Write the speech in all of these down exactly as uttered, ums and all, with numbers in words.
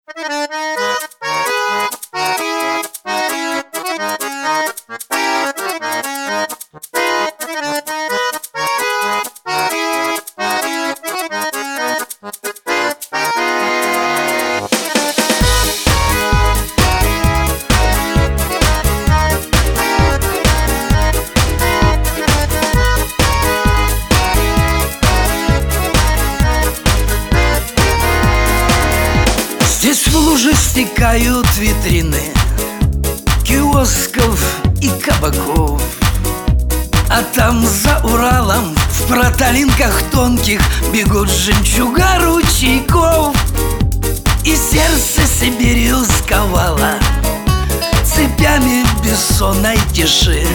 Здесь в лужи стекают витрины киосков и кабаков, а там за Уралом в проталинках тонких бегут жемчуга ручейков. И сердце Сибирью сковало цепями бессонной тиши.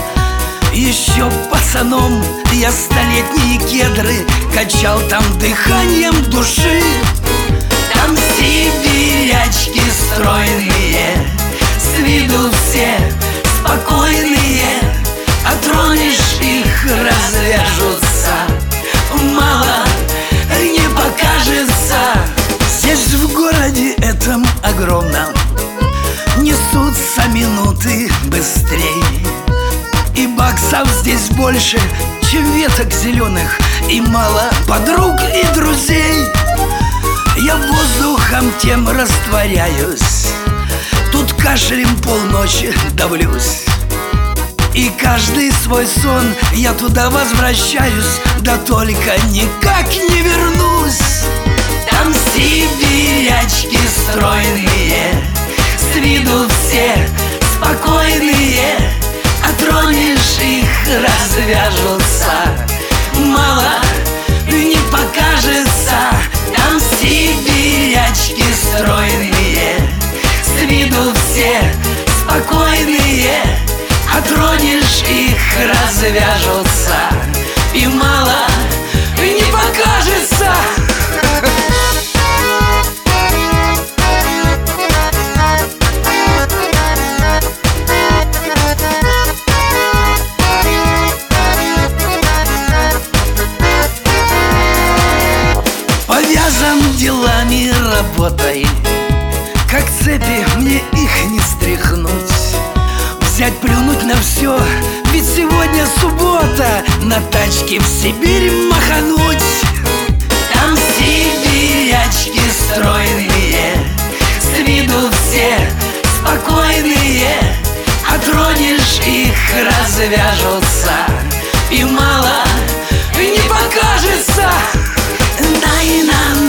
Еще пацаном я столетние кедры качал там дыханием души. Там сибирячки стройные, с виду все спокойные, а тронешь их, развяжутся, мало не покажется. Здесь в городе этом огромном несутся минуты быстрей, и баксов здесь больше, чем веток зеленых, и мало подруг и друзей. Я воздухом тем растворяюсь, тут кашлем полночи давлюсь, и каждый свой сон я туда возвращаюсь, да только никак не вернусь. Там сибирячки стройные, с виду все спокойные, а тронешь их, развяжутся, мало не покажется. Там сибирячки стройные, с виду все спокойные, а тронешь их, развяжутся, и мало не покажется. Повязан делами, работой, как цепи, мне их не стряхнуть. Взять, плюнуть на все, ведь сегодня суббота, на тачке в Сибирь махануть. Там сибирячки стройные, с виду все спокойные, а тронешь их, развяжутся, и мало не покажется. Дай нам